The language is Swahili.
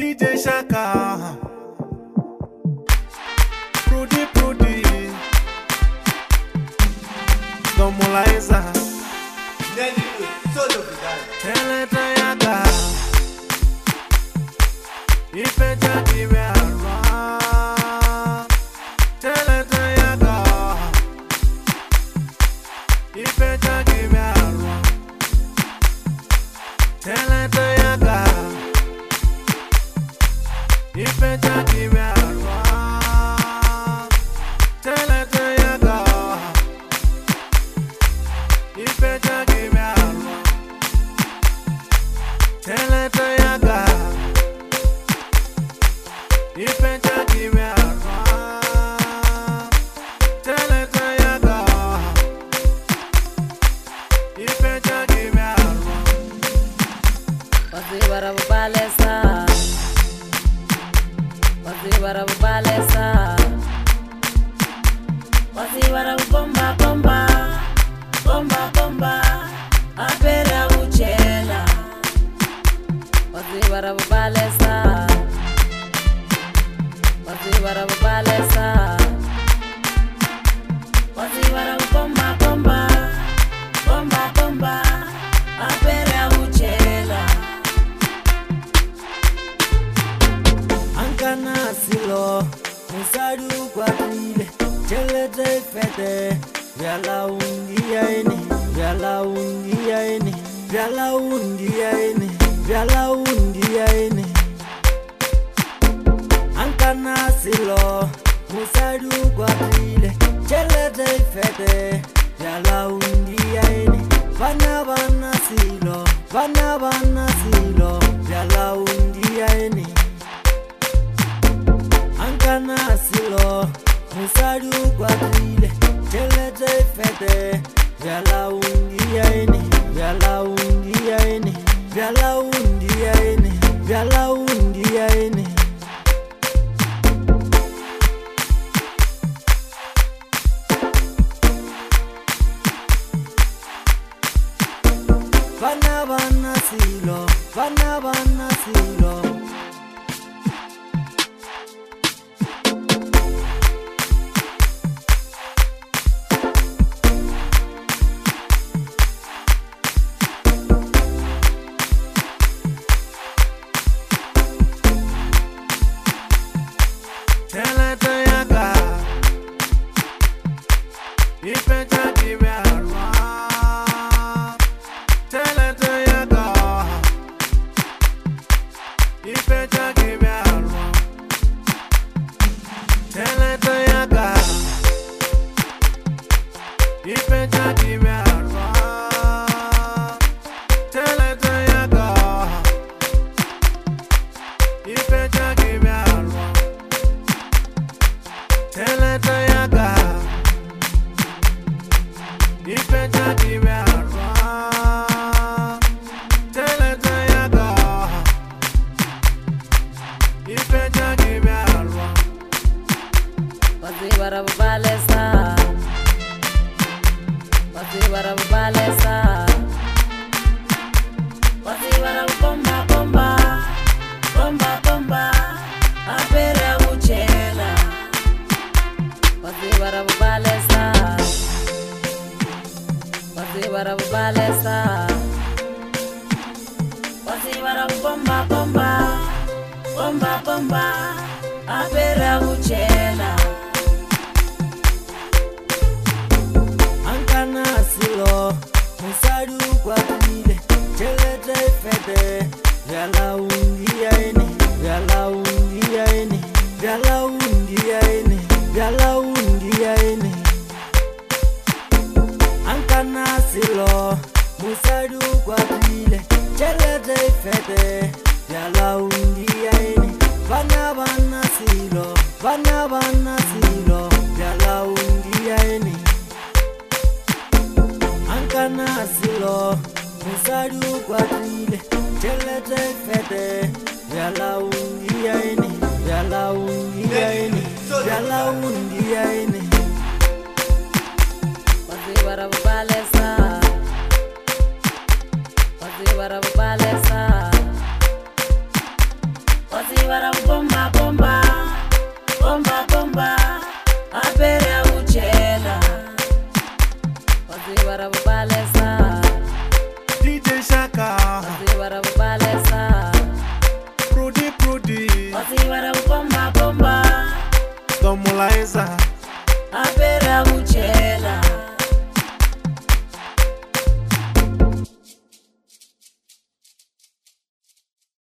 DJ Shaka, Prudy, Domolaiza, Teleta Yaga, Ipeja Kiverwa, Teleta Yaga, Ipeja Kiverwa, Teleta Yaga, Ipeja Kiverwa, Teleta Yaga, Ipeja Kiverwa, Teleta Yaga, Ipeja Kiverwa, Teleta Yaga, Ipeja Kiverwa. Wasibara bubalesa, wasibara bubalesa, wasibara bomba bomba, bomba bomba, apera uchela. Wasibara bubalesa, wasibara bubalesa, wasibara bomba bomba, bomba bomba, apera uchela. Ankana silo, musadu kwa tile, chelete fete, vyala ungia eni, vyala ungia eni, vyala ungia eni, vyala ungia eni. Ankana silo, musadu kwa tile, chelete fete, vyala ungia eni, vana silo, vana silo, vyala ungia eni. Ankana silo, musadu kwa tile, chelete fete, vyala ungia eni, vyala ungia eni, vyala ungia eni, vyala ungia eni. Vana silo, vana silo. Teleta Yaga, Ipeja Kiverwa, Teleta Yaga, Ipeja Kiverwa, Teleta Yaga, Ipeja Kiverwa, Teleta Yaga, Ipeja Kiverwa. Teleta Yaga, Ipeja Kiverwa, Teleta Yaga, Ipeja Kiverwa. Wasibara bubalesa, wasibara bubalesa, wasibara bomba bomba, bomba bomba, apera uchela. Wasibara bubalesa, wasibara bubalesa, wasibara bomba bomba, bomba bomba, apera uchela. Ankana silo, musadu kwa tile, chelete fete, vyala ungia eni, vyala ungia eni, vyala ungia eni, vyala ungia eni. Ankana silo, musadu kwa tile, chelete fete, vyala ungia eni, vana silo, vana silo, vyala ungia eni. Ankana silo, musadu kwa tile, chelete fete, vyala ungia eni, vyala ungia eni, vyala ungia eni. Wasibara bubalesa, wasibara bubalesa, Wazivara bomba bomba, bomba bomba, apere uchela. Wazivara bomba.